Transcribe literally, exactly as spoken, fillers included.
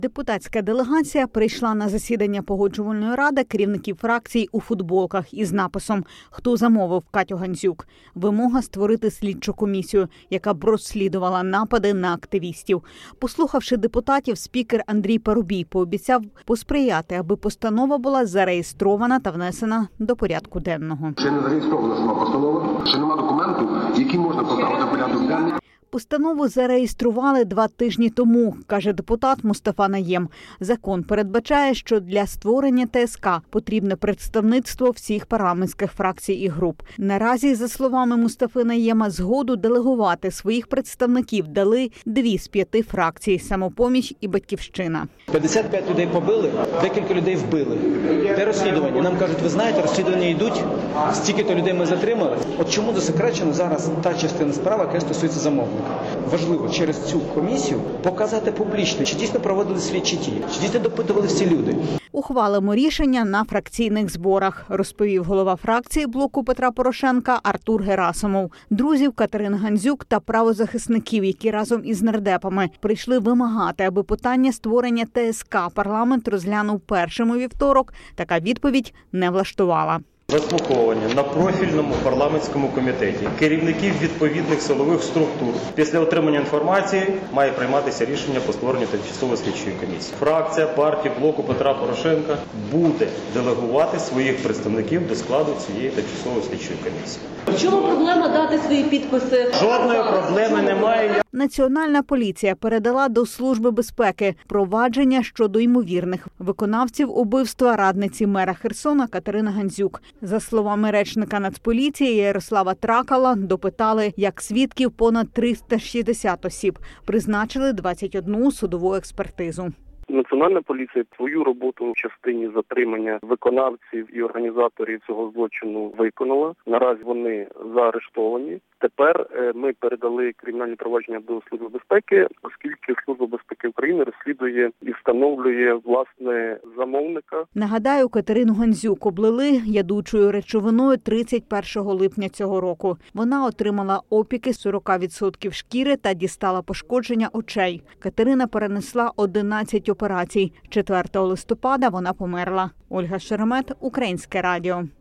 Депутатська делегація прийшла на засідання погоджувальної ради керівників фракцій у футболках із написом «Хто замовив Катю Гандзюк?». Вимога створити слідчу комісію, яка б розслідувала напади на активістів. Послухавши депутатів, спікер Андрій Парубій пообіцяв посприяти, аби постанова була зареєстрована та внесена до порядку денного. Ще не зареєстрована сама постанова, ще нема документу, який можна поставити в порядок денний. Постанову зареєстрували два тижні тому, каже депутат Мустафа Найєм. Закон передбачає, що для створення ТСК потрібне представництво всіх парламентських фракцій і груп. Наразі, за словами Мустафи Найєма, згоду делегувати своїх представників дали дві з п'яти фракцій – «Самопоміч» і «Батьківщина». п'ятдесят п'ять людей побили, декілька людей вбили. Де розслідування? Нам кажуть, ви знаєте, розслідування йдуть, стільки-то людей ми затримали. От чому засекречено зараз та частина справи, яка стосується замовника? Важливо через цю комісію показати публічно, чи дійсно проводили слідчі дії, чи дійсно допитували всі люди. Ухвалимо рішення на фракційних зборах, розповів голова фракції блоку Петра Порошенка Артур Герасимов. Друзів Катерини Гандзюк та правозахисників, які разом із нардепами прийшли вимагати, аби питання створення ТСК парламент розглянув першим у вівторок, така відповідь не влаштувала. Заслуховування на профільному парламентському комітеті керівників відповідних силових структур після отримання інформації має прийматися рішення по створенню тимчасової слідчої комісії. Фракція партії блоку Петра Порошенка буде делегувати своїх представників до складу цієї тимчасової слідчої комісії. В чому проблема дати свої підписи? Жодної проблеми немає. Національна поліція передала до Служби безпеки провадження щодо ймовірних виконавців убивства радниці мера Херсона Катерини Гандзюк. За словами речника Нацполіції Ярослава Тракала, допитали як свідків понад триста шістдесят осіб. Призначили двадцять одну судову експертизу. Національна поліція свою роботу в частині затримання виконавців і організаторів цього злочину виконала. Наразі вони заарештовані. Тепер ми передали кримінальні провадження до Служби безпеки, оскільки Служба безпеки України розслідує і встановлює власне замовника. Нагадаю, Катерину Гандзюк облили ядучою речовиною тридцять першого липня цього року. Вона отримала опіки сорок відсотків шкіри та дістала пошкодження очей. Катерина перенесла одинадцять операцій. четвертого листопада вона померла. Ольга Шеремет, Українське радіо.